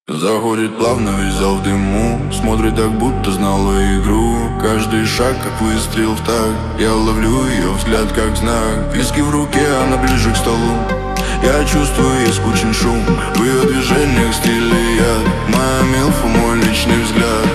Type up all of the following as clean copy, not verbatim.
Заходит плавно, весь зал в дыму, смотрит так, будто знала игру. Каждый шаг, как выстрел в такт, я ловлю ее взгляд, как знак. Виски в руке, она ближе к столу. Я чувствую, ей скучен шум, в ее движениях стиле яд. Моя милфа, мой личный взгляд.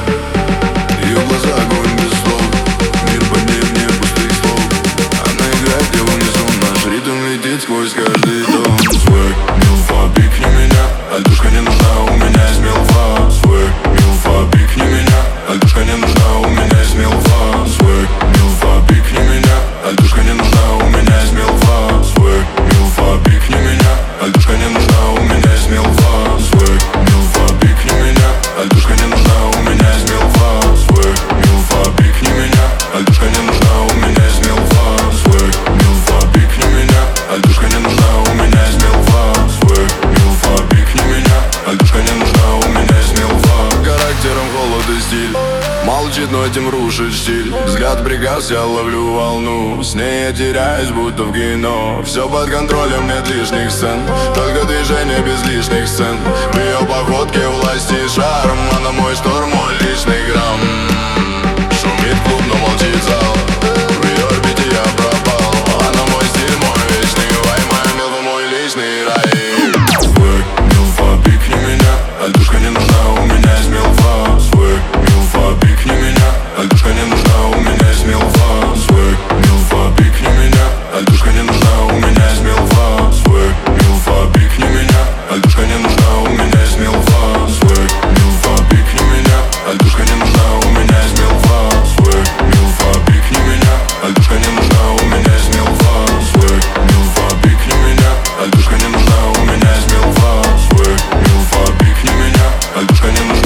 Ее глаза огонь без слов, мир под ней вне пустых слов. Она играет, где внизу, наш ритм летит сквозь каждый дом. Свэг, милфа, пикни меня, альтушка не нужна, у меня есть милфа. Свэг, милфа, пикни меня, альтушка не нужна, у меня есть милфа. Свэг, милфа, пикни меня, альтушка не нужна, у меня есть милфа. Свэг, милфа, пикни меня, альтушка не нужна, у меня есть милфа. Свэг, милфа, пикни меня, альтушка не нужна, у меня есть милфа. Свэг, милфа, пикни меня, альтушка не нужна, у меня есть милфа. Свэг, милфа, пикни меня, альтушка не нужна, у меня есть милфа. Свэг, милфа, пикни меня, альтушка не нужна, у меня есть милфа. Характером холод и стиль, молчит, но этим рушит стиль. Взгляд приказ, я ловлю волну, с ней я теряюсь, будто в кино. Все под контролем, нет лишних сцен, только движение без лишних сцен. В ее походке власть и шарм, она мой шторм, мой личный грамм. Шумит клуб, но молчит зал, в ее орбите я пропал. Она мой стиль, мой вечный вай, моя милфа, мой личный рай. Свэг, милфа, пикни меня, альтушка не нужна, у меня есть милфа. Свэг, милфа, пикни меня, альтушка не нужна, у меня есть милфа. Свэг, милфа, пикни меня, альтушка не нужна, у меня есть милфа. Свэг, милфа, пикни меня, альтушка не нужна, у меня есть милфа. Свэг, милфа, пикни меня, альтушка не нужна, у меня есть милфа. Свэг, милфа, пикни меня, альтушка не нужна, у меня есть милфа. Свэг, милфа, пикни меня, альтушка не нужна, у меня есть милфа. Свэг, милфа, пикни меня, альтушка не нужна.